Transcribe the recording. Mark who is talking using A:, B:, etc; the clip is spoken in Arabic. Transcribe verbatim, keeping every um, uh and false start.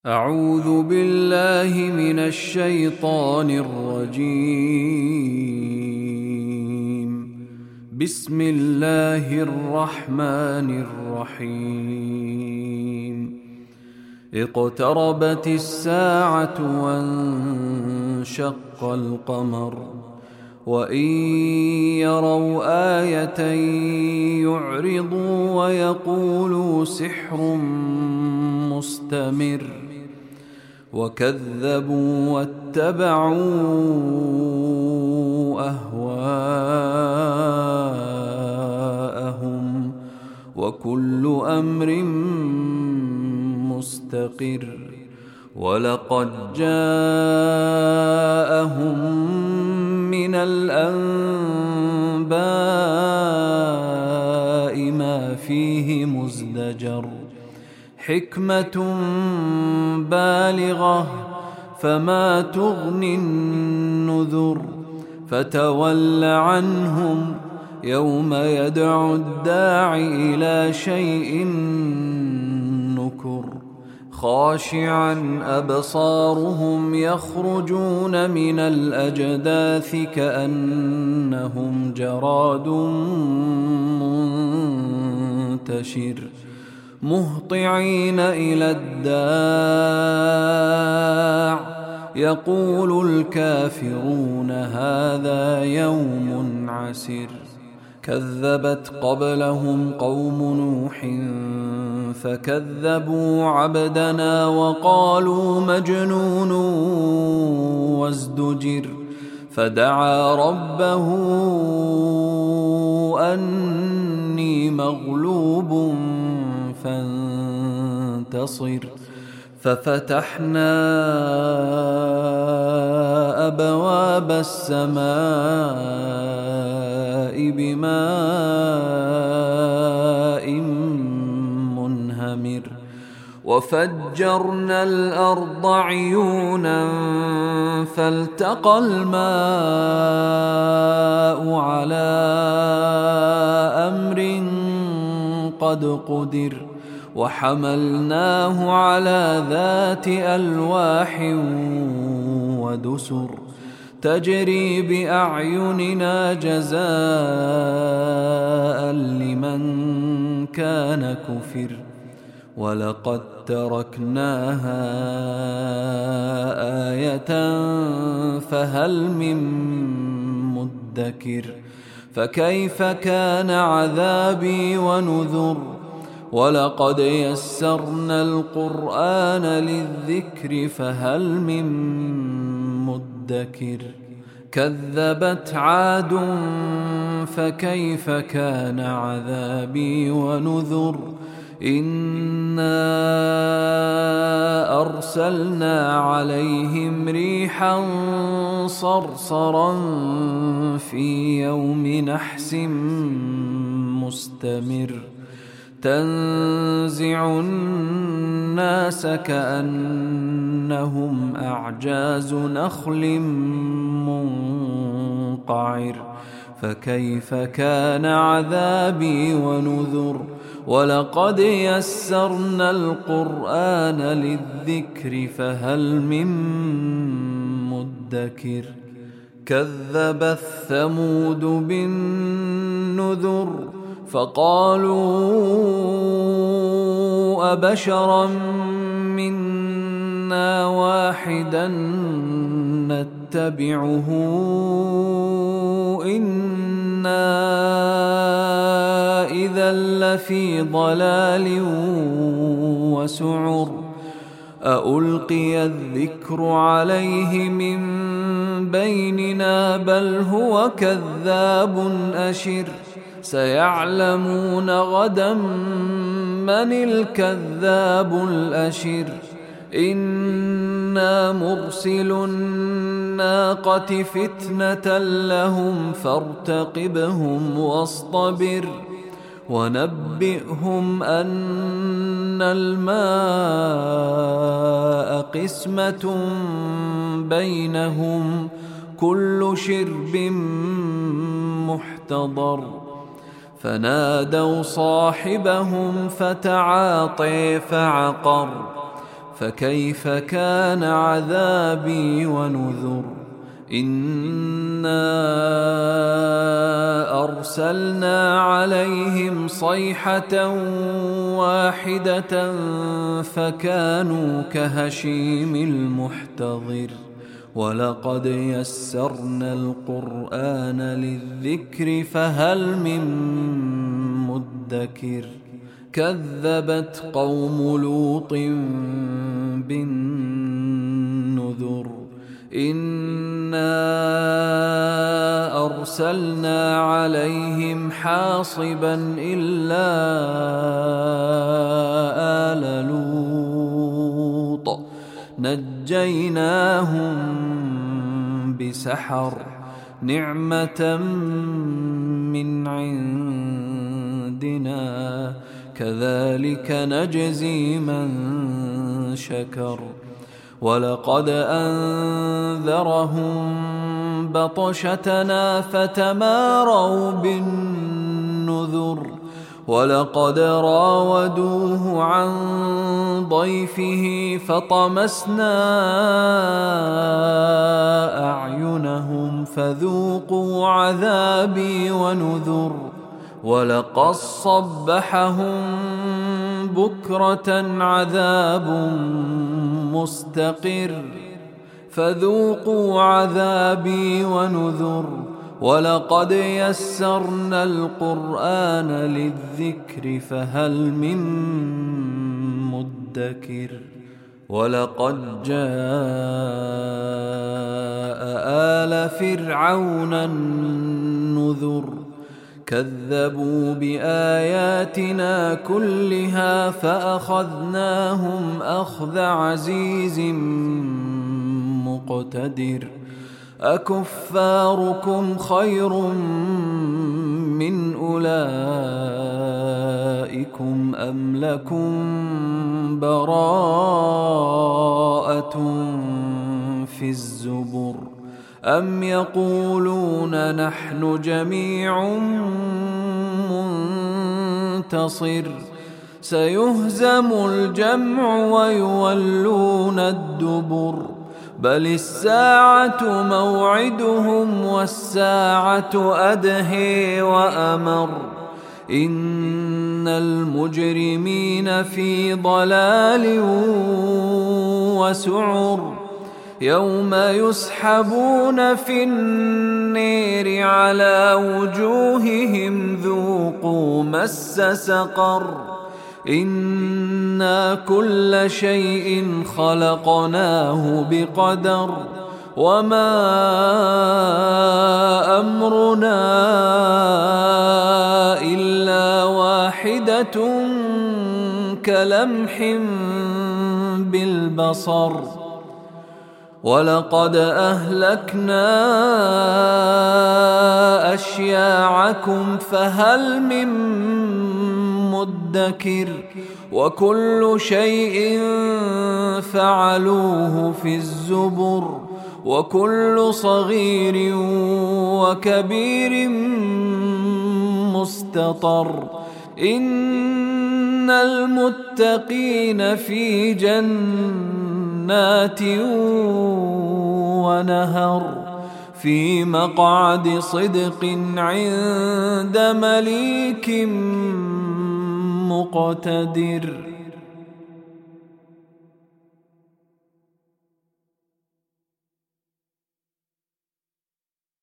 A: أعوذ بالله من الشيطان الرجيم. بسم الله الرحمن الرحيم. اقتربت الساعة وانشق القمر وإن يروا آية يعرضوا ويقولوا سحر مستمر وكذبوا واتبعوا أهواءهم وكل أمر مستقر. ولقد جاءهم من الأنباء ما فيه مزدجر حكمة بالغة فما تغني النذر. فتول عنهم يوم يدعو الداع إلى شيء نكر. خاشعا أبصارهم يخرجون من الأجداث كأنهم جراد منتشر مهطعين إلى الداع يقول الكافرون هذا يوم عسر. كذبت قبلهم قوم نوح فكذبوا عبدنا وقالوا مجنون وازدجر. فدعا ربه أني مغلوب فانتصر. ففتحنا أبواب السماء بماء منهمر وفجرنا الأرض عيونا فالتقى الماء على أمر قد قدر. وحملناه على ذات ألواح ودسر تجري بأعيننا جزاء لمن كان كفر. ولقد تركناها آية فهل من مدكر. فكيف كان عذابي ونذر. ولقد يسرنا القرآن للذكر فهل من مدكر. كذبت عاد فكيف كان عذابي ونذر. إنا أرسلنا عليهم ريحا صرصرا في يوم نحس مستمر تنزع الناس كأنهم أعجاز نخل منقعر. فكيف كان عذابي ونذر. ولقد يسرنا القرآن للذكر فهل من مدكر. كذبت ثمود بالنذر فقالوا أبشرا منا واحدا نتبعه إنا إذا لفي ضلال وسعر. أألقي الذكر عليه من بيننا بل هو كذاب أشر. سيعلمون غدا من الكذاب الأشر. إنا مرسل الناقة فتنة لهم فارتقبهم واصطبر. ونبئهم أن الماء قسمة بينهم كل شرب محتضر. فنادوا صاحبهم فتعاطي فعقر فكيف كان عذابي ونذر إنا أرسلنا عليهم صيحة واحدة فكانوا كهشيم المحتضر ولقد يسرنا القرآن للذكر فهل من مدكر كذبت قوم لوط بالنذر إنا أرسلنا عليهم حاصبا إلا آل لوط نجيناهم بسحر نعمة من عندنا كذلك نجزي من شكر ولقد أنذرهم بطشتنا فتماروا بالنذر ولقد راودوه عن ضيفه فطمسنا أعينهم فذوقوا عذابي ونذر ولقد صبحهم بكرة عذاب مستقر فذوقوا عذابي ونذر ولقد يسرنا القرآن للذكر فهل من مدكر ولقد جاء آل فرعون النذر كذبوا بآياتنا كلها فأخذناهم أخذ عزيز مقتدر أكفاركم خير من أولئكم أم لكم براءة في الزبر أم يقولون نحن جميع منتصر سيهزم الجمع ويولون الدبر بل الساعة موعدهم والساعة أدهي وأمر إن المجرمين في ضلال وسعر يوم يسحبون في النير على وجوههم ذوقوا مس سقر إنا كل شيء خلقناه بقدر وما أمرنا إلا واحدة كلمح بالبصر ولقد أهلكنا أشياعكم فهل من مدكر وكل شيء فعلوه في الزبر وكل صغير وكبير مستطر إن المتقين في جنات ونهر في مقعد صدق عند مليك مقتدر.